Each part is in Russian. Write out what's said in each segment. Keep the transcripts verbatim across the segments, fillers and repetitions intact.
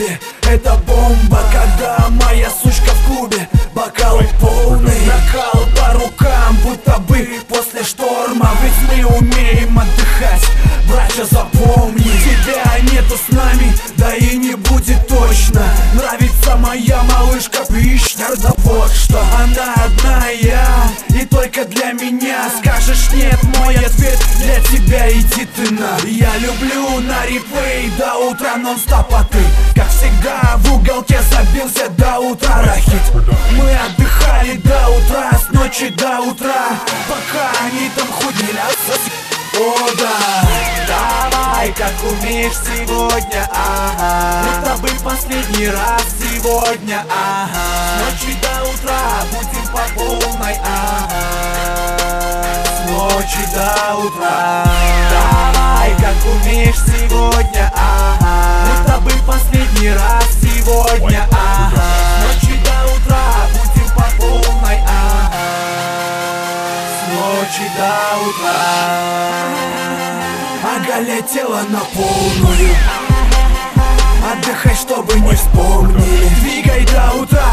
клубе. Это бомба, когда моя сучка в клубе. Бокал полный, накал по рукам, будто бы после шторма. Ведь мы умеем отдыхать, братья, запомни. Тебя нету с нами, да и не будет точно. Нравится моя малышка Пишнер, да вот что. Она одна я, и только для меня. Скажешь нет, мой ответ для тебя, иди ты на. Я люблю на реплей до утра нон-стоп, а ты, как всегда, в уголке забился до утра. Рахит, мы отдыхали до утра, с ночи до утра, пока они там худелятся. О да, давай, как умеешь сегодня, ага. Мы с тобой последний раз сегодня, ага. С ночи до утра будем по полной, ага. С ночи до утра. Давай, как умеешь сегодня, ага. Мы с тобой последний раз сегодня, ага. С ночи до утра будем по полной, ага. С ночи до утра. Оголять тело на полную. Отдыхай, чтобы не вспомнили. Двигай до утра.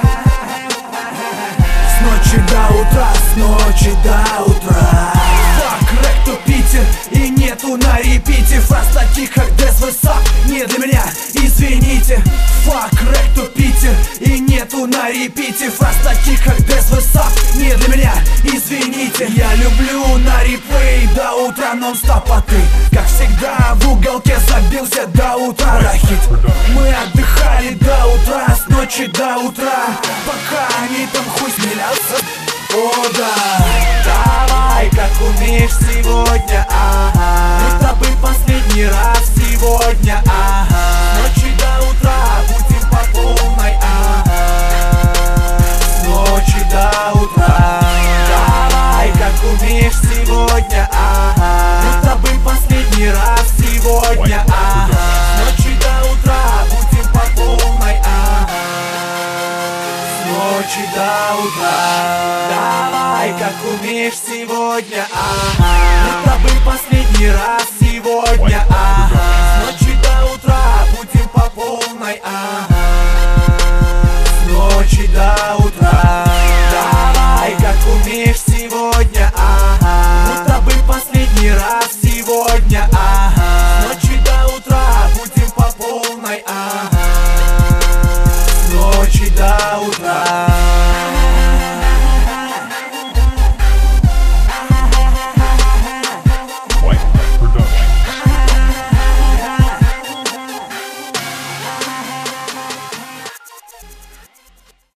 С ночи до утра, с ночи до утра. Fuck, рэк то Питер, и нету на репите фраз таких, как Дэс Высап, не для меня, извините. Fuck, рэк то Питер, и нету на репите фраз таких, как Дэс Высап, не для меня, извините. Я люблю на реплей до утра нон-стоп, а ты, как всегда, в уголке забился до утра. Рахит, мы отдыхали до утра, с ночи до утра, пока они там хуй смеялся. О да, давай, как умеешь сегодня, ага. Мы с тобой последний раз сегодня, ага. С ночи до утра будем по полной, ага. С ночи до утра. Давай, как умеешь сегодня, ага. Мы с тобой последний раз сегодня, ага. С ночи до утра будем по полной, ага. С ночи до утра. Давай, как умеешь сегодня, ага. Мы с тобой последний раз